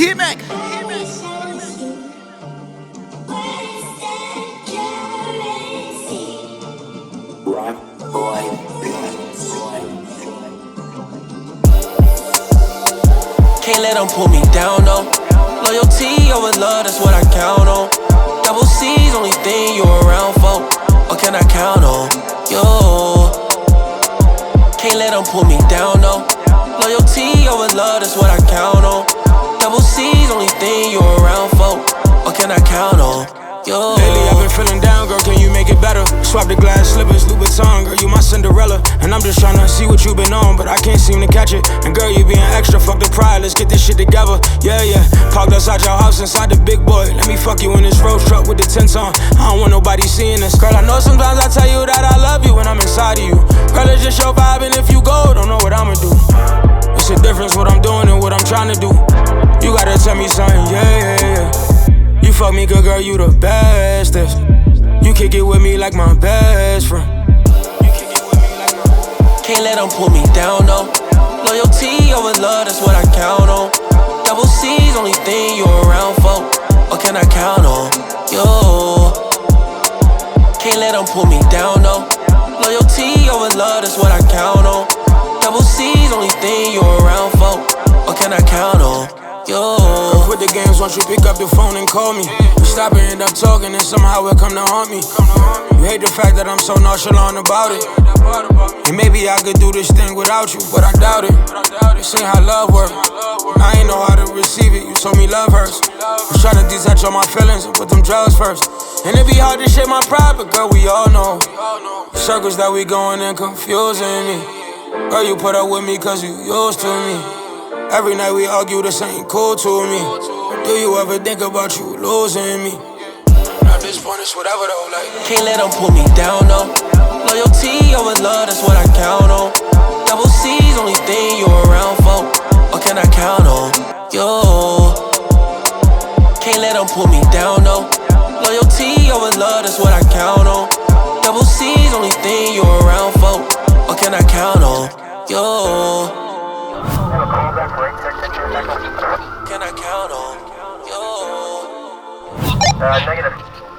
Hitmaker. Can't let them pull me down, no. Loyalty over love, that's what I count on. Double C's, only thing you around for. Or can I count on you? Can't let them pull me down, no. Loyalty over love, that's what I count on. Double C's, only thing you around for. Or can I count on you? Lately I've been feeling down, girl, can you make it better? Swap the glass slippers, Louboutin, girl, you my Cinderella. And I'm just tryna see what you been on, but I can't seem to catch it. And girl, you being extra, fuck the pride, let's get this shit together. Yeah, yeah, parked outside your house inside the big boy. Let me fuck you in this road truck with the tents on. I don't want nobody seeing this. Girl, I know sometimes I tell you that I love you when I'm inside of you. Girl, it's just your vibe, and if you go, don't know what I'ma do. It's a difference what I'm doing and what I'm trying to do. You gotta tell me something, yeah, yeah, yeah. You fuck me good, girl, you the bestest. You kick it with me like my best friend. Can't let them pull me down, no. Loyalty over love, that's what I count on. Double C's, only thing you around for. Or can I count on you? Can't let them pull me down, no. Loyalty over love, that's what I count on. Double C's, only thing you around for. Or can I count on you? Girl, quit the games once you pick up the phone and call me. We stop and end up talking and somehow it come to haunt me. You hate the fact that I'm so nonchalant about it. And maybe I could do this thing without you, but I doubt it. This ain't how love works. I ain't know how to receive it, you told me love hurts. I'm trying to detach all my feelings and put them drugs first. And it be hard to shake my pride, but girl, we all know the circles that we going in confusing me. Girl, you put up with me cause you used to me. Every night we argue, this ain't cool to me. Do you ever think about you losing me? At this point, it's whatever though, like. Can't let them pull me down, no. Loyalty over love, that's what I count on. Double C's, only thing you around for. Or can I count on you? Can't let them pull me down, no. Loyalty over love, that's what I count on. Double C's, only thing you around for. Or can I count on you? Can I count on you? Negative.